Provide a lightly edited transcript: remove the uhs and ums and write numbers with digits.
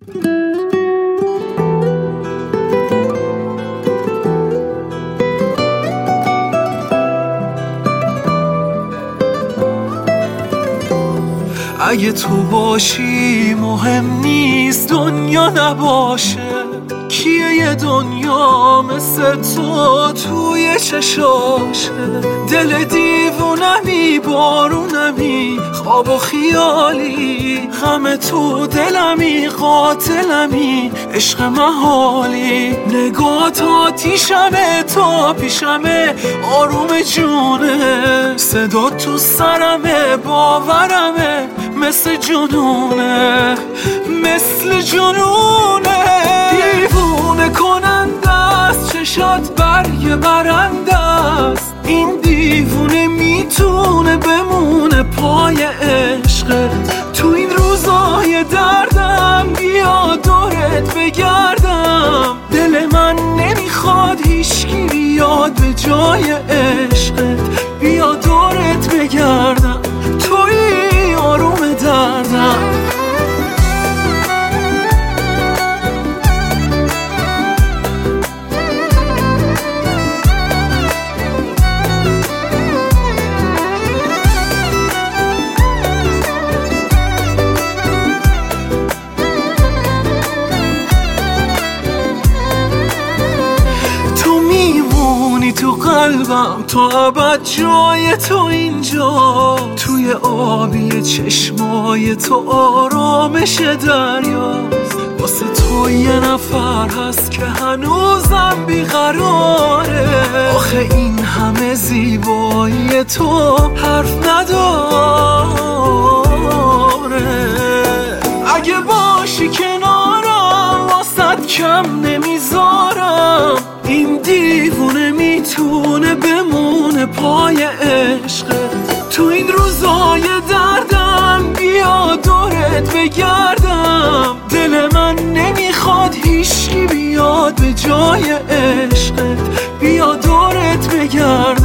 اگه تو باشی مهم نیست دنیا نباشه، کیه یه دنیا مثل تو توی چشاشه؟ دل دیوونمی بارونمی خواب و خیالی، غم تو دلمی قاتلمی عشق محالی، نگات آتیشمه تا پیشمه آروم جونه، صدا تو سرمه باورمه مثل جنونه، مثل جنونه، دیوونه کننده است چشات برگ برنده است، این دیوونه میتونه بمونه پای عشقت، تو این روزای دردم بیا دورت بگردم، دل من نمیخواد هیچکی بیاد به جای عشقت، بیا دورت بگردم توی آروم دردم. تو قلبم تا ابد جای تو اینجا، توی آبی چشمای تو آرامش دریاست، واسه تو یه نفر هست که هنوزم بیقراره، آخه این همه زیبایی تو حرف نداره، اگه باشی کنارم واسه کم نمیذارم، این دیوونه میتونه بمونه پای عشقت، تو این روزای دردم بیا دورت بگردم، دل من نمیخواد هیچکی بیاد به جای عشقت، بیا دورت بگردم.